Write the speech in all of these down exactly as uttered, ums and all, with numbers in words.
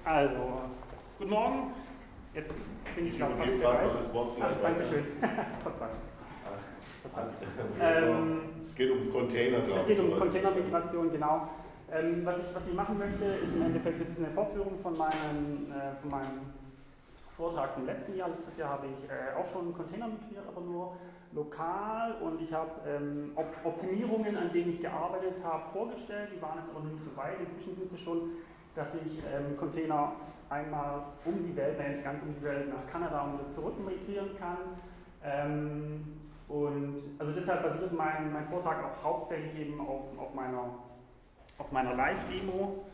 Also, guten Morgen. Jetzt bin ich glaube fast bereit. Ach, Dankeschön. Verzeihung. Ähm, es geht um Container, glaube ich. Es geht um Containermigration, genau. Ähm, was, ich, was ich machen möchte, ist im Endeffekt, das ist eine Fortführung von meinem, äh, von meinem Vortrag vom letzten Jahr. Letztes Jahr habe ich äh, auch schon einen Container migriert, aber nur lokal, und ich habe ähm, Op Optimierungen, an denen ich gearbeitet habe, vorgestellt. Die waren jetzt aber noch nicht so weit. Inzwischen sind sie schon, dass ich ähm, Container einmal um die Welt, wenn nicht ganz um die Welt, nach Kanada und wieder zurück migrieren kann. Ähm, und also deshalb basiert mein, mein Vortrag auch hauptsächlich eben auf, auf meiner, auf meiner Live-Demo.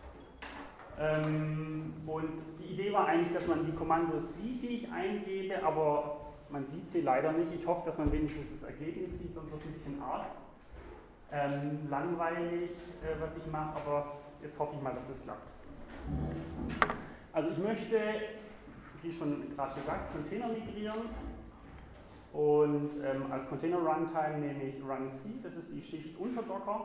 Ähm, und die Idee war eigentlich, dass man die Kommandos sieht, die ich eingebe, aber man sieht sie leider nicht. Ich hoffe, dass man wenigstens das Ergebnis sieht, sonst wird es ein bisschen arg ähm, langweilig, äh, was ich mache, aber jetzt hoffe ich mal, dass das klappt. Also ich möchte, wie schon gerade gesagt, Container migrieren, und ähm, als Container Runtime nehme ich runc, das ist die Schicht unter Docker.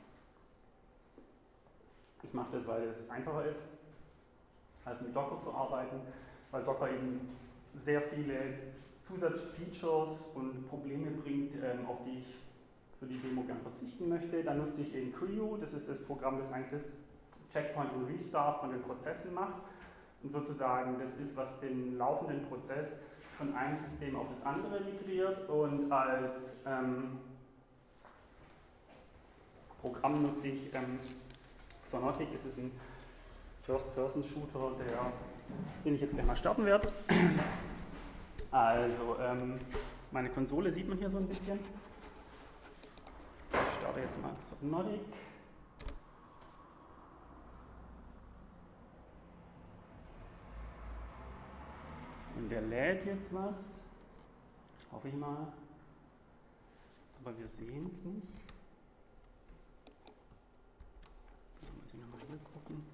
Ich mache das, weil es einfacher ist, als mit Docker zu arbeiten, weil Docker eben sehr viele Zusatzfeatures und Probleme bringt, ähm, auf die ich für die Demo gern verzichten möchte. Dann nutze ich eben Creo, das ist das Programm, das eigentlich das Checkpoint und Restart von den Prozessen macht. Und sozusagen das ist, was den laufenden Prozess von einem System auf das andere migriert, und als ähm, Programm nutze ich ähm, Xonotic, das ist ein First-Person-Shooter, den ich jetzt gleich mal starten werde. Also, ähm, meine Konsole sieht man hier so ein bisschen. Ich starte jetzt mal Xonotic. Und der lädt jetzt was, hoffe ich mal, aber wir sehen es nicht. Da muss ich nochmal hier gucken.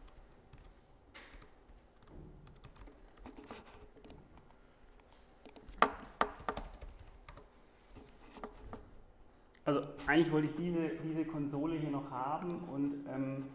Also eigentlich wollte ich diese, diese Konsole hier noch haben, und ähm,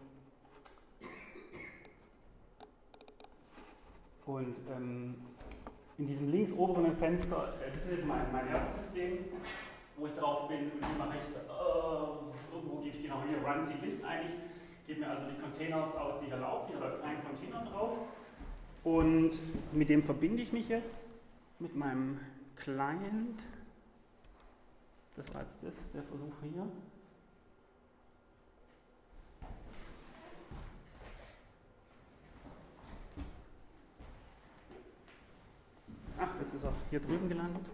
und ähm, in diesem links oberen Fenster, äh, das ist jetzt mein, mein erstes System, wo ich drauf bin, und hier mache ich, äh, irgendwo gebe ich genau hier runc list ein, ich gebe mir also die Containers aus, die hier laufen, hier läuft ein Container drauf, und mit dem verbinde ich mich jetzt mit meinem Client. Das war jetzt das, der Versuch hier. Ach, jetzt ist er hier drüben gelandet.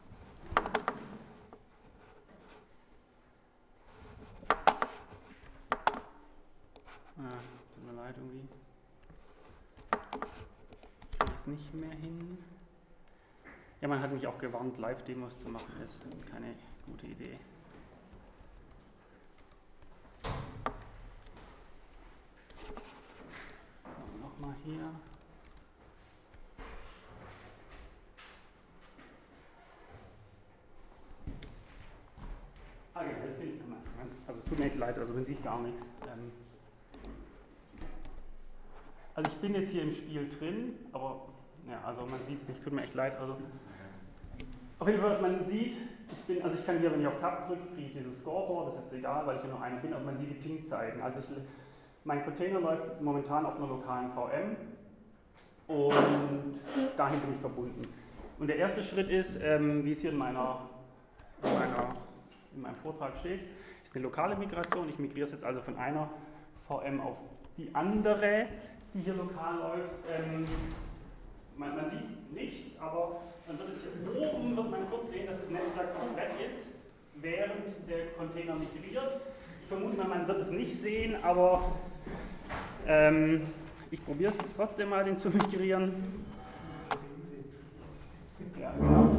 Ah, tut mir leid irgendwie. Ich kriege es nicht mehr hin. Ja, man hat mich auch gewarnt, Live-Demos zu machen, ist keine gute Idee. Nochmal hier. Ah ja, jetzt bin ich. Also es tut mir echt leid, also man sieht gar nichts. Ähm also ich bin jetzt hier im Spiel drin, aber ja, also man sieht es nicht, tut mir echt leid. Also auf jeden Fall, was man sieht, ich bin, also ich kann hier, wenn ich auf Tab drücke, kriege ich dieses Scoreboard, das ist jetzt egal, weil ich hier nur einer bin, aber man sieht die Ping-Zeiten. Also ich, mein Container läuft momentan auf einer lokalen V M, und dahin bin ich verbunden. Und der erste Schritt ist, ähm, wie es hier in, meiner, in, meiner, in meinem Vortrag steht, ist eine lokale Migration. Ich migriere es jetzt also von einer V M auf die andere, die hier lokal läuft. Ähm, man, man sieht nichts, aber man wird es hier oben wird man kurz sehen, dass das Netzwerk komplett ist, während der Container migriert. Ich vermute mal, man wird es nicht sehen, aber ähm, ich probiere es jetzt trotzdem mal, den zu migrieren. Ja, genau.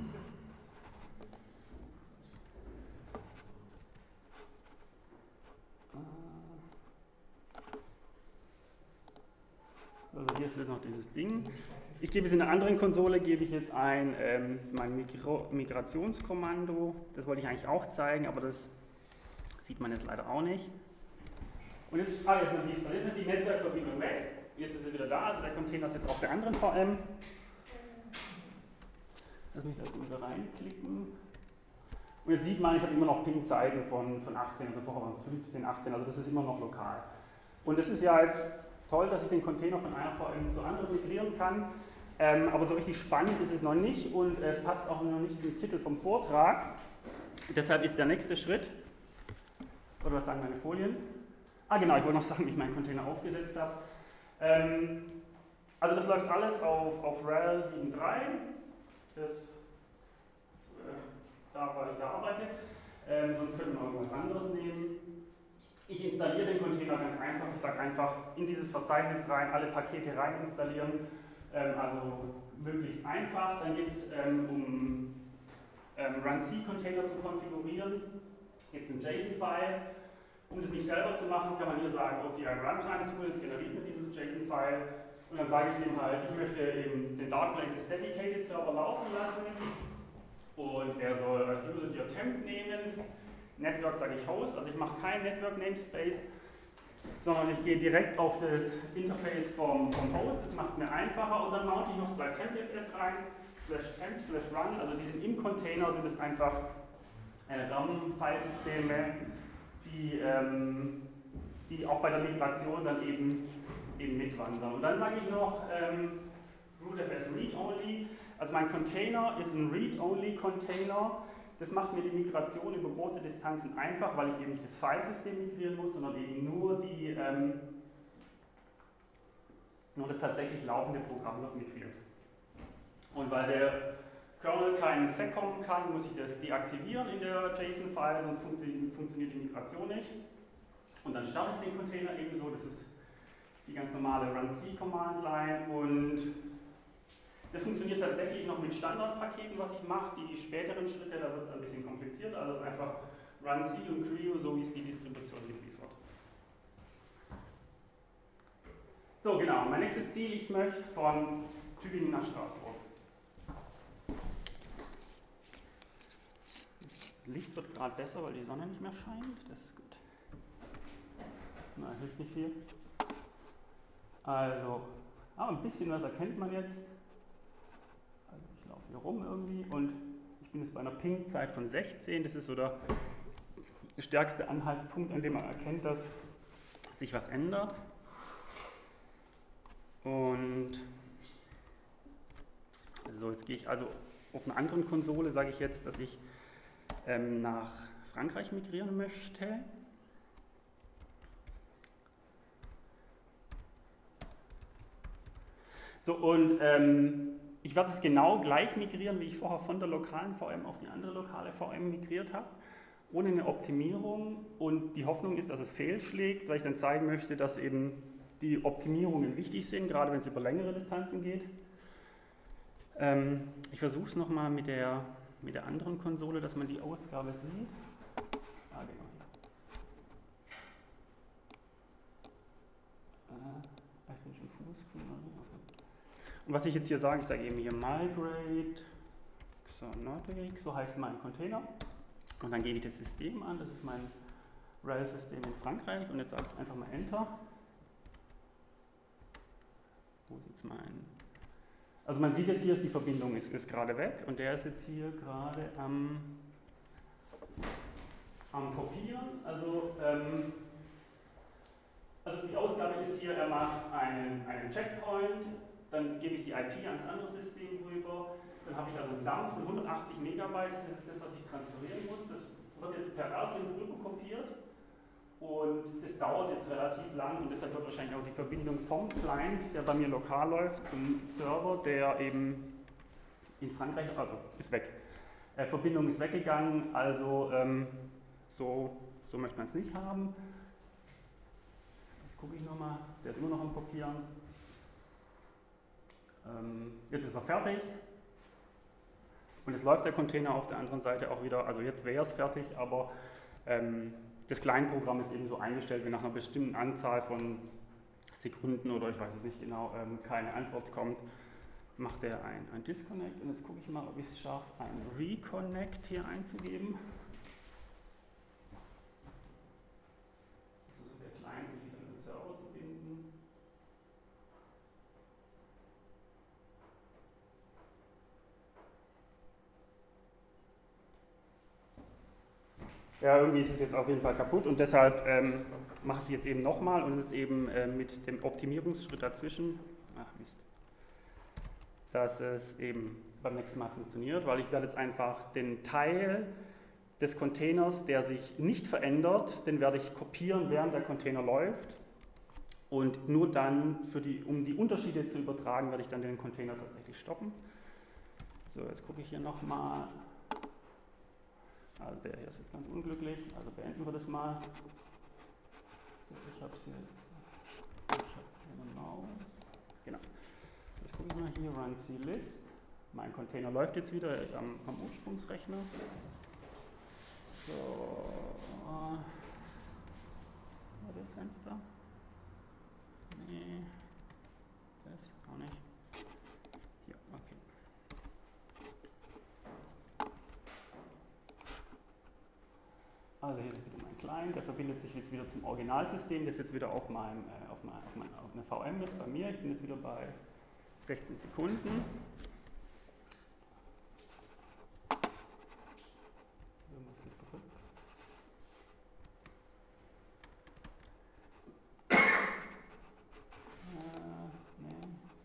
Also hier ist jetzt noch dieses Ding. Ich gebe es in einer anderen Konsole, gebe ich jetzt ein ähm, mein Migro Migrationskommando. Das wollte ich eigentlich auch zeigen, aber das sieht man jetzt leider auch nicht. Und jetzt, ah, jetzt, man sieht, also jetzt ist die Netzwerkverbindung weg. Jetzt ist er wieder da, also der Container ist jetzt auf der anderen V M. Lass mich da wieder reinklicken. Und jetzt sieht man, ich habe immer noch Ping-Zeiten von, von achtzehn, also vorher waren es fünfzehn, achtzehn, also das ist immer noch lokal. Und das ist ja jetzt toll, dass ich den Container von einer V M zur anderen migrieren kann, ähm, aber so richtig spannend ist es noch nicht und es passt auch noch nicht zum Titel vom Vortrag. Deshalb ist der nächste Schritt, oder was sagen meine Folien? Ah genau, ich wollte noch sagen, wie ich meinen Container aufgesetzt habe. Ähm, also das läuft alles auf, auf RHEL sieben Punkt drei, das, äh, da weil ich da arbeite, ähm, sonst könnte man irgendwas anderes nehmen. Ich installiere den Container ganz einfach, ich sage einfach in dieses Verzeichnis rein, alle Pakete rein installieren, ähm, also möglichst einfach. Dann geht es ähm, um ähm, Run-C-Container zu konfigurieren, gibt es ein JSON-File. Um das nicht selber zu machen, kann man hier sagen, O C I Runtime Tools generiert mir dieses JSON-File und dann sage ich dem halt, ich möchte eben den Dark Places Dedicated Server laufen lassen und er soll als User die Attempt nehmen. Network sage ich Host, also ich mache kein Network Namespace, sondern ich gehe direkt auf das Interface vom, vom Host, das macht es mir einfacher und dann mounte ich noch zwei TempFS rein, slash temp, slash run, also die sind im Container, sind es einfach äh, RAM-Filesysteme, Die, ähm, die auch bei der Migration dann eben, eben mitwandern. Und dann sage ich noch ähm, rootfs read-only. Also mein Container ist ein read-only-Container. Das macht mir die Migration über große Distanzen einfach, weil ich eben nicht das Filesystem migrieren muss, sondern eben nur, die, ähm, nur das tatsächlich laufende Programm noch migriert. Und weil der Kernel keinen seccomp kann, muss ich das deaktivieren in der JSON-File, sonst funktio- funktioniert die Migration nicht. Und dann starte ich den Container ebenso, das ist die ganz normale Run-C-Command-Line und das funktioniert tatsächlich noch mit Standardpaketen, was ich mache. Die späteren Schritte, da wird es ein bisschen kompliziert, also es ist einfach Run-C und Creo, so wie es die Distribution mitliefert. So, genau, mein nächstes Ziel, ich möchte von Tübingen nach Straßburg. Licht wird gerade besser, weil die Sonne nicht mehr scheint. Das ist gut. Na, hilft nicht viel. Also, ah, ein bisschen was erkennt man jetzt. Also ich laufe hier rum irgendwie und ich bin jetzt bei einer Ping-Zeit von sechzehn. Das ist so der stärkste Anhaltspunkt, an dem man erkennt, dass sich was ändert. Und so, jetzt gehe ich also auf einer anderen Konsole, sage ich jetzt, dass ich ähm, nach Frankreich migrieren möchte. So, und ähm, ich werde es genau gleich migrieren, wie ich vorher von der lokalen V M auf die andere lokale V M migriert habe, ohne eine Optimierung. Und die Hoffnung ist, dass es fehlschlägt, weil ich dann zeigen möchte, dass eben die Optimierungen wichtig sind, gerade wenn es über längere Distanzen geht. Ähm, ich versuche es nochmal mit der, mit der anderen Konsole, dass man die Ausgabe sieht. Ah, genau. Äh, ich bin schon Fullscreen. Und was ich jetzt hier sage, ich sage eben hier migrate Xanotic, so heißt mein Container. Und dann gebe ich das System an, das ist mein RHEL-System in Frankreich. Und jetzt sage ich einfach mal Enter. Wo ist jetzt mein... Also man sieht jetzt hier, die Verbindung ist, ist gerade weg und der ist jetzt hier gerade am, am Kopieren. Also, ähm, also die Ausgabe ist hier, er macht einen, einen Checkpoint, dann gebe ich die I P ans andere System rüber, dann habe ich also einen Dump von hundertachtzig Megabyte, das ist das, was ich transferieren muss. Das wird jetzt per R S Y N rüber kopiert. Und das dauert jetzt relativ lang und deshalb wird wahrscheinlich auch die Verbindung vom Client, der bei mir lokal läuft, zum Server, der eben in Frankreich, also ist weg. Äh, Verbindung ist weggegangen, also ähm, so, so möchte man es nicht haben. Jetzt gucke ich nochmal, der ist immer noch am Kopieren. Ähm, jetzt ist er fertig. Und jetzt läuft der Container auf der anderen Seite auch wieder, also jetzt wäre es fertig, aber ähm, das Kleinprogramm ist eben so eingestellt, wenn nach einer bestimmten Anzahl von Sekunden oder ich weiß es nicht genau, ähm, keine Antwort kommt, macht er ein, ein Disconnect. Und jetzt gucke ich mal, ob ich es schaffe, ein Reconnect hier einzugeben. Also so der Client sich wieder an den Server zu binden. Ja, irgendwie ist es jetzt auf jeden Fall kaputt und deshalb ähm, mache ich es jetzt eben nochmal und es ist eben äh, mit dem Optimierungsschritt dazwischen, ach Mist, dass es eben beim nächsten Mal funktioniert, weil ich werde jetzt einfach den Teil des Containers, der sich nicht verändert, den werde ich kopieren, während der Container läuft und nur dann, für die, um die Unterschiede zu übertragen, werde ich dann den Container tatsächlich stoppen. So, jetzt gucke ich hier nochmal. Also der hier ist jetzt ganz unglücklich, also beenden wir das mal. Ich habe es jetzt, ich habe genau, genau. Jetzt gucke ich mal hier, run clist. Mein Container läuft jetzt wieder am, am Ursprungsrechner. So, ja, das Fenster. Nee, das auch nicht. Ja, okay. Also hier ist wieder mein Client, der verbindet sich jetzt wieder zum Originalsystem, das ist jetzt wieder auf, meinem, äh, auf, mein, auf, mein, auf einer V M mit bei mir. Ich bin jetzt wieder bei sechzehn Sekunden. Irgendwas geht kaputt. Äh, nee.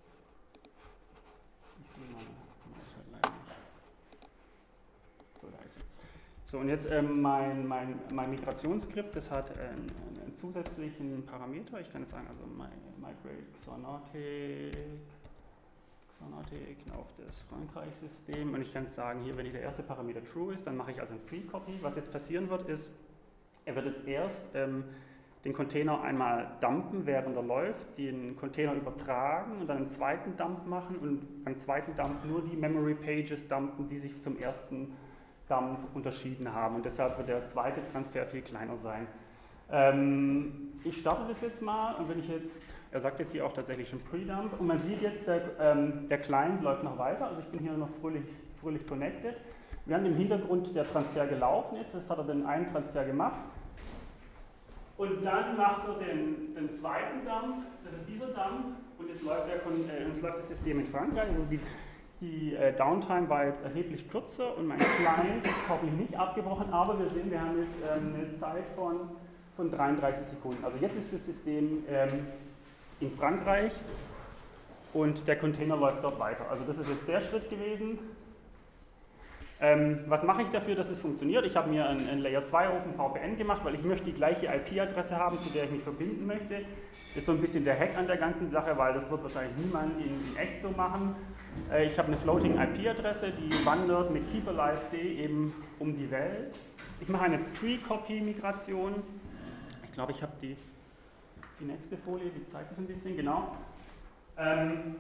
Ich sehe meine Maus halt leider nicht. So, da ist sie. So, und jetzt ähm, mein, mein, mein Migrationsskript, das hat äh, einen, einen zusätzlichen Parameter. Ich kann jetzt sagen, also migrate Xonotic, Xonotic auf das Frankreich-System. Und ich kann sagen, hier, wenn der erste Parameter true ist, dann mache ich also ein Pre-Copy. Was jetzt passieren wird, ist, er wird jetzt erst ähm, den Container einmal dumpen, während er läuft, den Container übertragen und dann einen zweiten Dump machen und beim zweiten Dump nur die Memory Pages dumpen, die sich zum ersten Dump unterschieden haben und deshalb wird der zweite Transfer viel kleiner sein. Ähm, ich starte das jetzt mal und wenn ich jetzt, er sagt jetzt hier auch tatsächlich schon Pre-Dump und man sieht jetzt, der, ähm, der Client läuft noch weiter, also ich bin hier noch fröhlich, fröhlich connected. Wir haben im Hintergrund der Transfer gelaufen jetzt, das hat er den einen Transfer gemacht und dann macht er den, den zweiten Dump, das ist dieser Dump und jetzt läuft, der, äh, jetzt läuft das System in Frankreich, also die Die äh, Downtime war jetzt erheblich kürzer und mein Client ist hoffentlich nicht abgebrochen, aber wir sehen, wir haben jetzt ähm, eine Zeit von, von dreiunddreißig Sekunden. Also jetzt ist das System ähm, in Frankreich und der Container läuft dort weiter. Also das ist jetzt der Schritt gewesen. Ähm, was mache ich dafür, dass es funktioniert? Ich habe mir ein, ein Layer zwei OpenVPN gemacht, weil ich möchte die gleiche I P-Adresse haben, zu der ich mich verbinden möchte. Das ist so ein bisschen der Hack an der ganzen Sache, weil das wird wahrscheinlich niemand in, in echt so machen. Äh, ich habe eine Floating I P-Adresse, die wandert mit keepalive.d eben um die Welt. Ich mache eine Pre-Copy-Migration. Ich glaube, ich habe die, die nächste Folie, die zeigt das ein bisschen, genau. Ähm,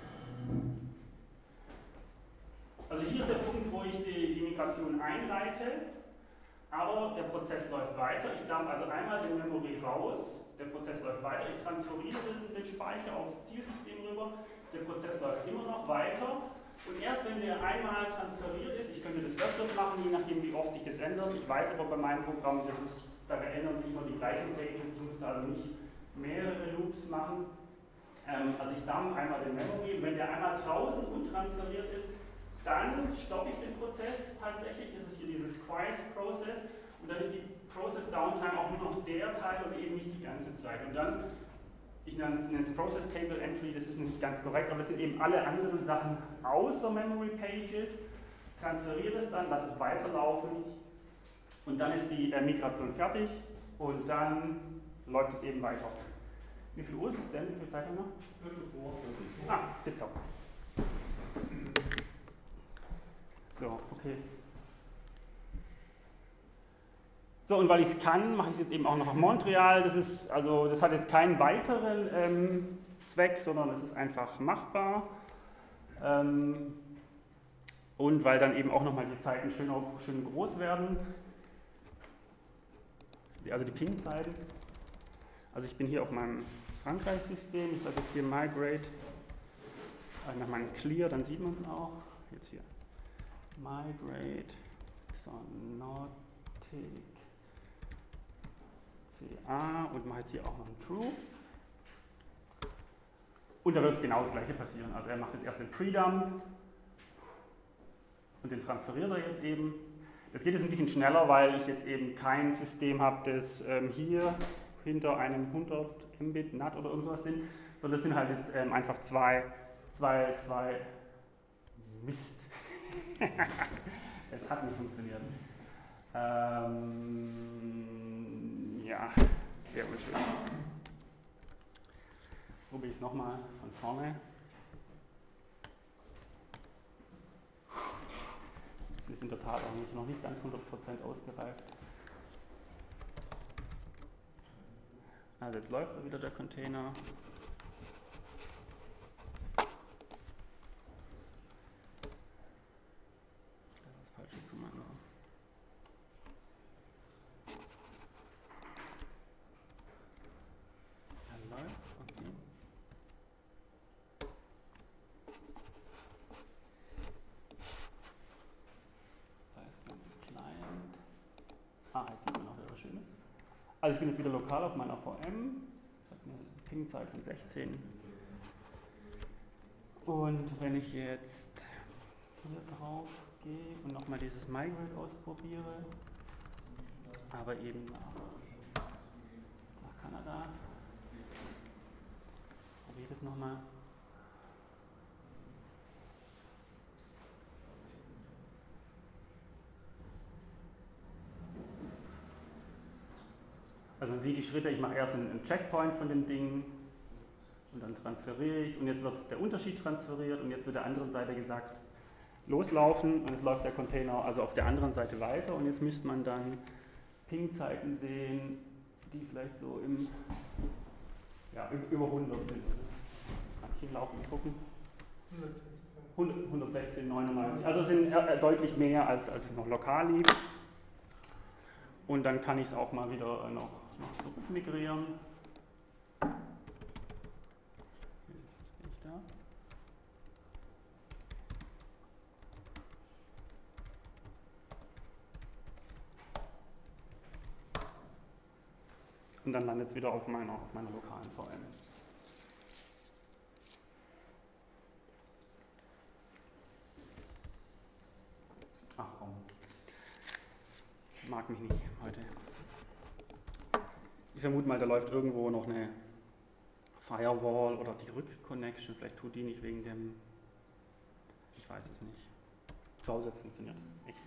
Also hier ist der Punkt, wo ich die, die Migration einleite, aber der Prozess läuft weiter. Ich dump also einmal den Memory raus, der Prozess läuft weiter, ich transferiere den, den Speicher aufs Zielsystem rüber, der Prozess läuft immer noch weiter und erst wenn der einmal transferiert ist, ich könnte das öfters machen, je nachdem wie oft sich das ändert, ich weiß aber bei meinem Programm, das ist, da ändern sich immer die gleichen Pages, ich muss da also nicht mehrere Loops machen. Ähm, also ich dump einmal den Memory und wenn der einmal draußen und transferiert ist, dann stoppe ich den Prozess tatsächlich, das ist hier dieses Quies-Process und dann ist die Process Downtime auch nur noch der Teil und eben nicht die ganze Zeit. Und dann, ich nenne es Process Table Entry, das ist nicht ganz korrekt, aber das sind eben alle anderen Sachen außer Memory Pages, transferiere es dann, lasse es weiterlaufen und dann ist die äh, Migration fertig und dann läuft es eben weiter. Wie viel Uhr ist es denn? Wie viel Zeit haben wir noch? Viertel vor. Ah, tipptopp. So, okay. So, und weil ich es kann, mache ich es jetzt eben auch noch nach Montreal. Das ist, also, das hat jetzt keinen weiteren ähm, Zweck, sondern es ist einfach machbar. Ähm, und weil dann eben auch nochmal die Zeiten schön, schön groß werden. Also die Ping-Zeiten. Also ich bin hier auf meinem Frankreich-System. Ich sage jetzt hier Migrate. Also nach meinem Clear, dann sieht man es auch. Jetzt hier. Migrate Xonotic C A und mache jetzt hier auch noch ein True. Und da wird es genau das gleiche passieren. Also er macht jetzt erst den Pre-Dump und den transferiert er jetzt eben. Das geht jetzt ein bisschen schneller, weil ich jetzt eben kein System habe, das ähm, hier hinter einem hundert Mbit N A T oder irgendwas sind, sondern das sind halt jetzt ähm, einfach zwei, zwei, zwei, Mist. Es hat nicht funktioniert. Ähm, ja, sehr unschön. Probiere ich es nochmal von vorne. Es ist in der Tat auch nicht, noch nicht ganz hundert Prozent ausgereift. Also jetzt läuft wieder der Container. Das ist das falsche Kommando. Er läuft, okay. Da ist mein Client. Ah, jetzt sieht man auch, was schön ist. Also ich bin jetzt wieder lokal auf meiner V M. Ich habe eine Ping-Zeit von sechzehn. Und wenn ich jetzt hier drauf gehe und nochmal dieses Migrate ausprobiere, aber eben nach, nach Kanada, probiere ich das nochmal. Also man sieht die Schritte, ich mache erst einen Checkpoint von dem Ding und dann transferiere ich und jetzt wird der Unterschied transferiert und jetzt wird der anderen Seite gesagt, loslaufen und es läuft der Container also auf der anderen Seite weiter und jetzt müsste man dann Ping-Zeiten sehen, die vielleicht so im, ja, über hundert sind. Kann ich hinlaufen und gucken? hundertsechzehn. hundertsechzehn, neunundneunzig. Also es sind äh, deutlich mehr, als, als es noch lokal lief. Und dann kann ich es auch mal wieder äh, noch, noch zurück migrieren. Jetzt bin ich da. Und dann landet es wieder auf meiner, auf meiner lokalen V M. Ach komm. Mag mich nicht heute. Ich vermute mal, da läuft irgendwo noch eine Firewall oder die Rück-Connection. Vielleicht tut die nicht wegen dem. Ich weiß es nicht. Zu Hause hat es funktioniert. Ich.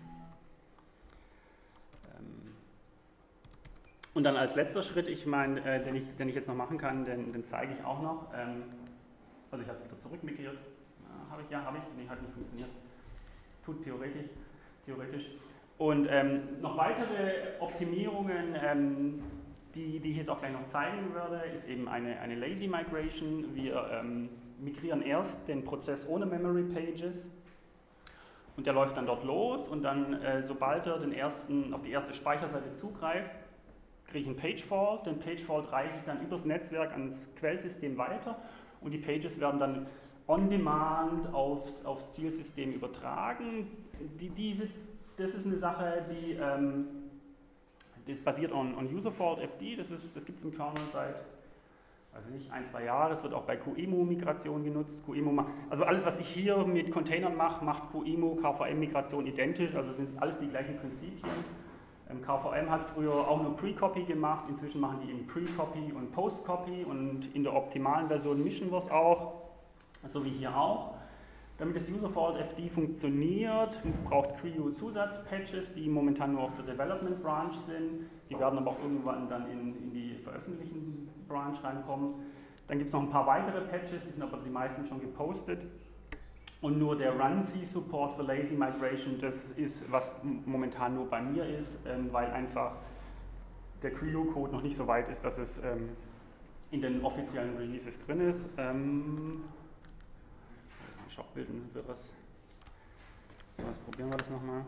Ähm Und dann als letzter Schritt, ich meine, äh, den, ich, den ich jetzt noch machen kann, den, den zeige ich auch noch. Ähm also ich habe es wieder zurückmigriert. Äh, habe ich? Ja, habe ich. Nee, hat nicht funktioniert. Tut theoretisch. theoretisch. Und ähm, noch weitere Optimierungen, ähm, die, die ich jetzt auch gleich noch zeigen werde, ist eben eine, eine Lazy Migration. Wir ähm, migrieren erst den Prozess ohne Memory Pages und der läuft dann dort los und dann, äh, sobald er den ersten, auf die erste Speicherseite zugreift, kriege ich einen Page-Fault. Den Page-Fault reiche ich dann übers Netzwerk ans Quellsystem weiter und die Pages werden dann on demand aufs, aufs Zielsystem übertragen. Die, diese Das ist eine Sache, die ähm, das basiert on, on Userfault F D, das, das gibt es im Kernel seit, also nicht ein, zwei Jahren, es wird auch bei QEMU-Migration genutzt. QEMU macht, also alles, was ich hier mit Containern mache, macht QEMU, K V M-Migration identisch, also sind alles die gleichen Prinzipien. Ähm, K V M hat früher auch nur Pre-Copy gemacht, inzwischen machen die eben Pre-Copy und Post-Copy und in der optimalen Version mischen wir es auch, so wie hier auch. Damit das Userfault F D funktioniert, braucht C R I U Zusatzpatches, die momentan nur auf der Development Branch sind. Die werden aber auch irgendwann dann in, in die veröffentlichten Branch reinkommen. Dann gibt es noch ein paar weitere Patches, die sind aber die meisten schon gepostet. Und nur der Run-C-Support für Lazy Migration, das ist, was momentan nur bei mir ist, ähm, weil einfach der C R I U-Code noch nicht so weit ist, dass es ähm, in den offiziellen Releases drin ist. Ähm, Schockbilden für was. So, was probieren wir das nochmal.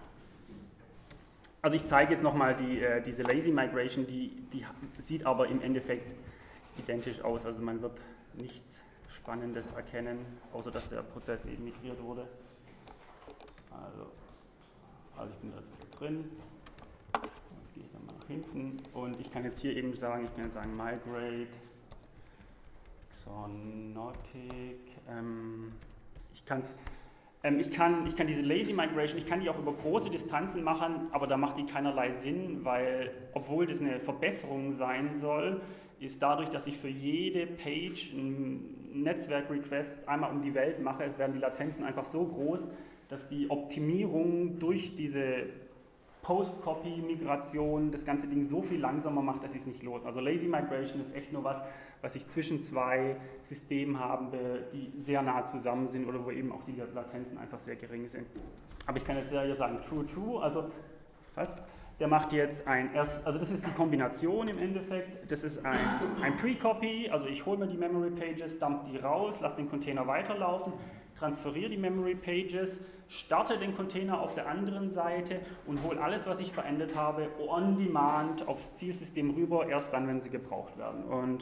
Also ich zeige jetzt nochmal die, äh, diese Lazy Migration, die, die sieht aber im Endeffekt identisch aus. Also man wird nichts Spannendes erkennen, außer dass der Prozess eben migriert wurde. Also, also ich bin da jetzt drin. Jetzt gehe ich dann mal nach hinten und ich kann jetzt hier eben sagen, ich kann jetzt sagen Migrate, Xonotic, ähm, ich kann es Ähm, ich, kann, ich kann diese Lazy Migration, ich kann die auch über große Distanzen machen, aber da macht die keinerlei Sinn, weil, obwohl das eine Verbesserung sein soll, ist dadurch, dass ich für jede Page ein Netzwerk-Request einmal um die Welt mache, es werden die Latenzen einfach so groß, dass die Optimierung durch diese Post-Copy-Migration das ganze Ding so viel langsamer macht, dass ich es nicht los. Also Lazy Migration ist echt nur was, was ich zwischen zwei Systemen habe, die sehr nah zusammen sind oder wo eben auch die Latenzen einfach sehr gering sind. Aber ich kann jetzt ja sagen, true, true, also was? Der macht jetzt ein, erst, also das ist die Kombination im Endeffekt, das ist ein, ein Pre-Copy, also ich hole mir die Memory Pages, dump die raus, lasse den Container weiterlaufen, transferiere die Memory Pages, starte den Container auf der anderen Seite und hole alles, was ich verändert habe, on demand aufs Zielsystem rüber, erst dann, wenn sie gebraucht werden. Und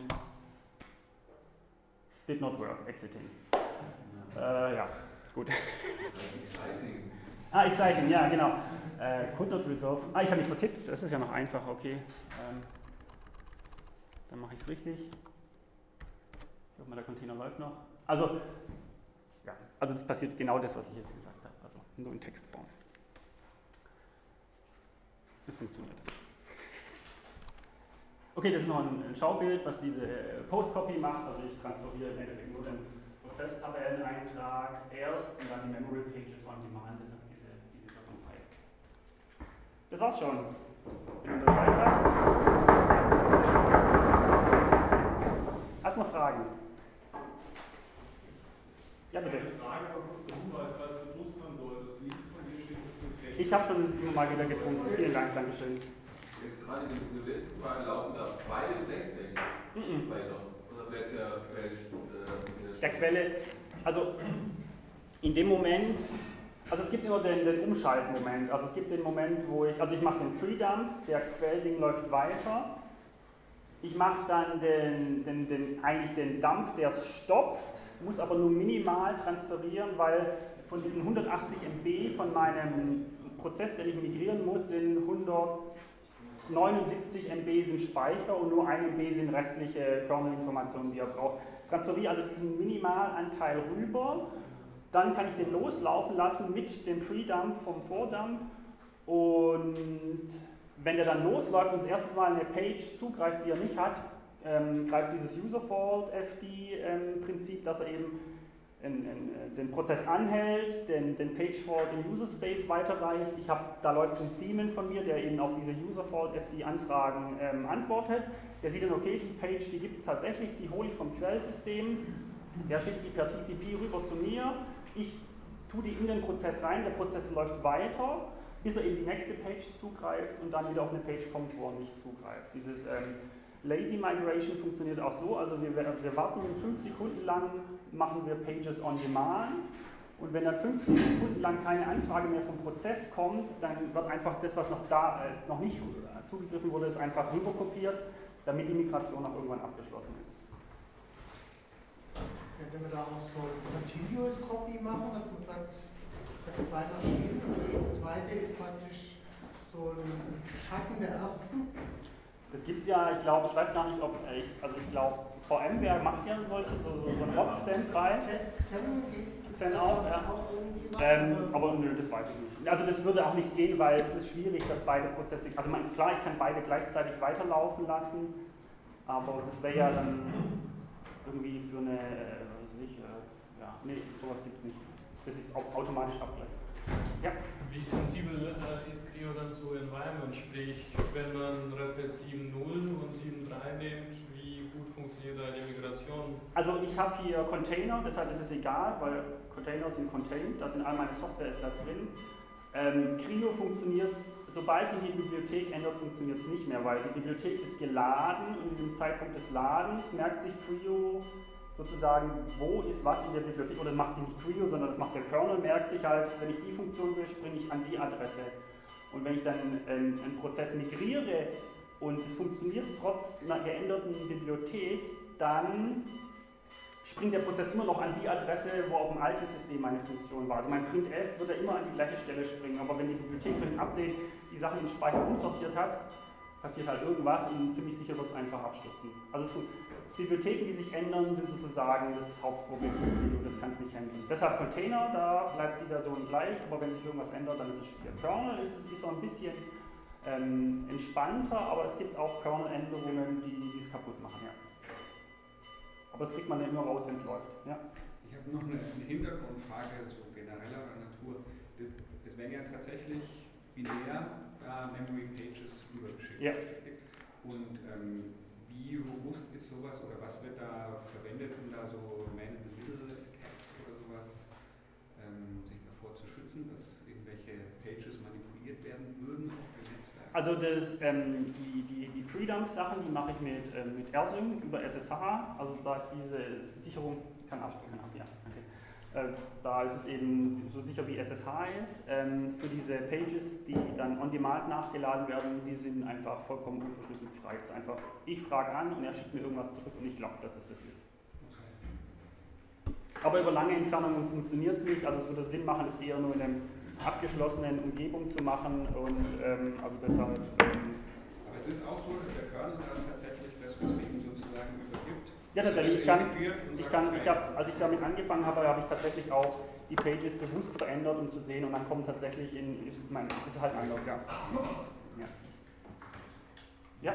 did not work, exiting. Ja, äh, ja gut. Exciting. Ah, exciting, ja, genau. Äh, could not resolve. Ah, ich habe mich vertippt, das ist ja noch einfacher, okay. Ähm, dann mache ich es richtig. Ich hoffe mal, der Container läuft noch. Also, ja, also das passiert genau das, was ich jetzt gesagt habe, also nur in Textform. Das funktioniert. Okay, das ist noch ein, ein Schaubild, was diese Post-Copy macht. Also ich transferiere im Endeffekt nur den Prozesstabelleneintrag erst und dann die Memory Pages on demand, deshalb diese, diese Datei. Das war's schon. Bin an der Zeit fast. Hast du noch Fragen? Ja, bitte. Eine Frage, aber kurz der Hinweis, weil du bewusst sein solltest. Links von dir steht das Begriff. Ich habe schon immer mal wieder getrunken. Vielen Dank, Dankeschön. Jetzt gerade in der letzten Frage laufen da beide Texte Mm-mm. weiter. Oder bleibt der Quelle? Äh, der Quelle, also in dem Moment, also es gibt immer den, den Umschaltmoment. Also es gibt den Moment, wo ich, also ich mache den Pre-Dump, der Quellding läuft weiter. Ich mache dann den, den, den, eigentlich den Dump, der stoppt, muss aber nur minimal transferieren, weil von diesen hundertachtzig Megabyte von meinem Prozess, den ich migrieren muss, sind hundertneunundsiebzig Megabyte sind Speicher und nur ein Megabyte sind restliche Kernel-Informationen, die er braucht. Transferiere also diesen Minimalanteil rüber, dann kann ich den loslaufen lassen mit dem Pre-Dump vom Vor-Dump und wenn der dann losläuft und das erste Mal eine Page zugreift, die er nicht hat, ähm, greift dieses User-Fault-F D-Prinzip, ähm, dass er eben in, in, den Prozess anhält, den, den Page-Fault in User-Space weiterreicht. Ich hab, da läuft ein Daemon von mir, der eben auf diese User-Fault-F D-Anfragen ähm, antwortet. Der sieht dann, okay, die Page, die gibt es tatsächlich, die hole ich vom Quellsystem, der schickt die per T C P rüber zu mir, ich tue die in den Prozess rein, der Prozess läuft weiter, bis er in die nächste Page zugreift und dann wieder auf eine Page kommt, wo er nicht zugreift. Dieses ähm, Lazy Migration funktioniert auch so, also wir, wir warten fünf Sekunden lang, machen wir Pages on Demand und wenn dann fünfzig Sekunden lang keine Anfrage mehr vom Prozess kommt, dann wird einfach das, was noch da äh, noch nicht zugegriffen wurde, ist einfach rüberkopiert, damit die Migration auch irgendwann abgeschlossen ist. Könnte man da auch so Continuous Copy machen, dass man sagt, ich habe zwei Maschinen und die zweite ist praktisch so ein Schatten der ersten? Das gibt es ja, ich glaube, ich weiß gar nicht, ob, ich, also ich glaube, VMware macht ja solche, so, so, so ein Hot-Standby. Xen auch, ja. Ähm, aber nö, das weiß ich nicht. Also das würde auch nicht gehen, weil es ist schwierig, dass beide Prozesse, also man, klar, ich kann beide gleichzeitig weiterlaufen lassen, aber das wäre ja dann irgendwie für eine, äh, was weiß ich, äh, ja, nee, sowas gibt es nicht. Das ist auch automatisch abgleich. Ja. Wie sensibel äh, ist Creo dann zu Environment? Sprich, wenn man Red Hat sieben Punkt null und sieben Punkt drei nimmt, wie gut funktioniert da die Migration? Also ich habe hier Container, deshalb ist es egal, weil Container sind contained, da sind all meine Software ist da drin. Ähm, Creo funktioniert, sobald sich die Bibliothek ändert, funktioniert es nicht mehr, weil die Bibliothek ist geladen und im Zeitpunkt des Ladens merkt sich Creo sozusagen, wo ist was in der Bibliothek, oder das macht sie nicht Creo, sondern das macht der Kernel, merkt sich halt, wenn ich die Funktion will, springe ich an die Adresse. Und wenn ich dann ähm, einen Prozess migriere und es funktioniert trotz einer geänderten Bibliothek, dann springt der Prozess immer noch an die Adresse, wo auf dem alten System meine Funktion war. Also mein printf wird ja immer an die gleiche Stelle springen, aber wenn die Bibliothek durch ein Update die Sachen im Speicher umsortiert hat, passiert halt irgendwas und ziemlich sicher wird es einfach abstürzen. Also es Bibliotheken, die sich ändern, sind sozusagen das Hauptproblem für Kilo, das kann es nicht handeln. Deshalb Container, da bleibt die Version gleich, aber wenn sich irgendwas ändert, dann ist es schwierig. Kernel ist, ist so ein bisschen ähm, entspannter, aber es gibt auch Kernel-Änderungen, die es kaputt machen. Ja. Aber das kriegt man nicht nur raus, wenn es läuft. Ja. Ich habe noch eine, eine Hintergrundfrage, so genereller Natur. Das, das werden ja tatsächlich binär äh, Memory Pages rübergeschickt. Ja. Und ähm, wie robust ist sowas oder was wird da verwendet, um da so Man-in-the-Middle-Attacks oder sowas, ähm, sich davor zu schützen, dass irgendwelche Pages manipuliert werden würden auf dem Netzwerk? Also das, ähm, die, die, die Pre-Dump-Sachen, die mache ich mit, ähm, mit R S Y M über S S H, also da ist diese Sicherung, kann ab, kann ab, ja. Okay. Da ist es eben so sicher wie S S H ist. Ähm, für diese Pages, die dann on demand nachgeladen werden, die sind einfach vollkommen unverschlüsselt frei. Das ist einfach, ich frage an und er schickt mir irgendwas zurück und ich glaube, dass es das ist. Aber über lange Entfernungen funktioniert es nicht, also es würde Sinn machen, es eher nur in einer abgeschlossenen Umgebung zu machen und ähm, also deshalb. Ähm, Aber es ist auch so, dass der Kernel dann tatsächlich das Wissen sozusagen übergibt. Ja, tatsächlich. Ich kann, ich kann, ich habe, als ich damit angefangen habe, habe ich tatsächlich auch die Pages bewusst verändert, um zu sehen, und dann kommt tatsächlich in, ich meine, das ist halt anders, ja. Ja. Ja?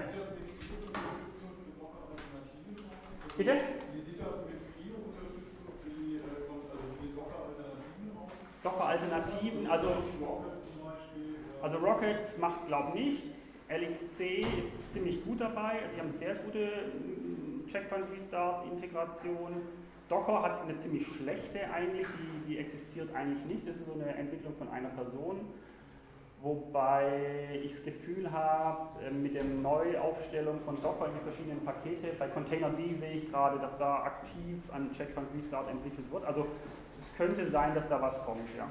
Bitte? Wie sieht das mit Trio-Unterstützung für die, also für die Docker-Alternativen aus? Docker-Alternativen, also, also Rocket macht, glaube ich, nichts. L X C ist ziemlich gut dabei, die haben sehr gute Checkpoint Restart Integration. Docker hat eine ziemlich schlechte eigentlich, die, die existiert eigentlich nicht, das ist so eine Entwicklung von einer Person, wobei ich das Gefühl habe, mit der Neuaufstellung von Docker in die verschiedenen Pakete, bei Containerd sehe ich gerade, dass da aktiv an Checkpoint Restart entwickelt wird, also es könnte sein, dass da was kommt, ja.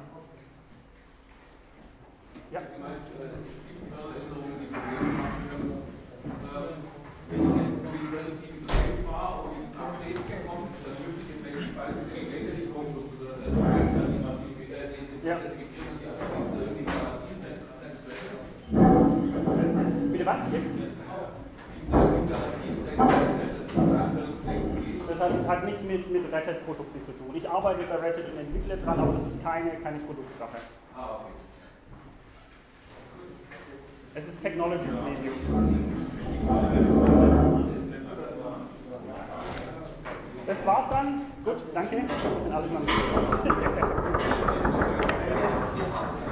Ja. Ich meine, es gibt Kerneländerungen, die Probleme machen können. Wenn ich jetzt noch die Red sieben drei fahre und jetzt ein Update bekommt, dann möchte ich jetzt welche Speise die Gläser nicht rumdrucken, sondern das heißt, dass die Maschine wieder sehen, dass ja. diese Gegner die Updates irgendwie Garantien sind. Bitte was? Gibt's? Die sagen, Garantien sind, dass es zu Anwendungstexten geht. Das hat, hat nichts mit, mit Red Hat-Produkten zu tun. Ich arbeite bei Red Hat und entwickle dran, aber das ist keine, keine Produktsache. Ah, okay. Es ist Technology Review. Das war's dann. Gut, danke. Wir sind alle schon am